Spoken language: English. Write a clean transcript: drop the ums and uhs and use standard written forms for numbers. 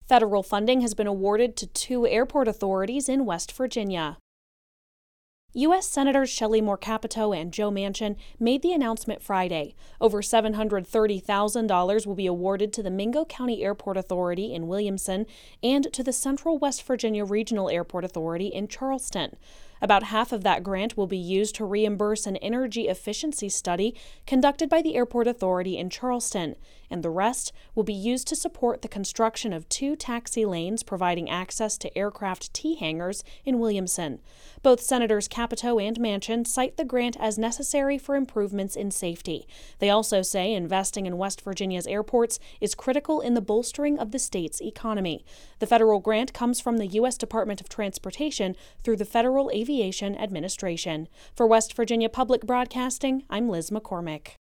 Federal funding has been awarded to 2 airport authorities in West Virginia. U.S. Senators Shelley Moore Capito and Joe Manchin made the announcement Friday. Over $730,000 will be awarded to the Mingo County Airport Authority in Williamson and to the Central West Virginia Regional Airport Authority in Charleston. About half of that grant will be used to reimburse an energy efficiency study conducted by the Airport Authority in Charleston, and the rest will be used to support the construction of 2 taxi lanes providing access to aircraft T-hangars in Williamson. Both Senators Capito and Manchin cite the grant as necessary for improvements in safety. They also say investing in West Virginia's airports is critical in the bolstering of the state's economy. The federal grant comes from the U.S. Department of Transportation through the Federal Aviation Administration. For West Virginia Public Broadcasting, I'm Liz McCormick.